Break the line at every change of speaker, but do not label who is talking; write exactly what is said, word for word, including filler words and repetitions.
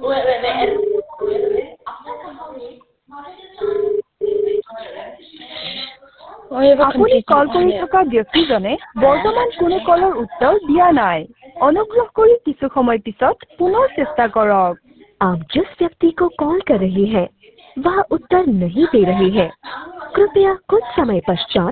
আপুনি কল কৰি থকা ব্যক্তিজনে বৰ্তমান কোনো কলৰ উত্তৰ দিয়া নাই অনুগ্ৰহ কৰি কিছু সময় পিছত পুনৰ চেষ্টা কৰক
आप जिस व्यक्ति को कॉल कर रहे हैं वह उत्तर नहीं दे रहे हैं कृपया कुछ समय पश्चात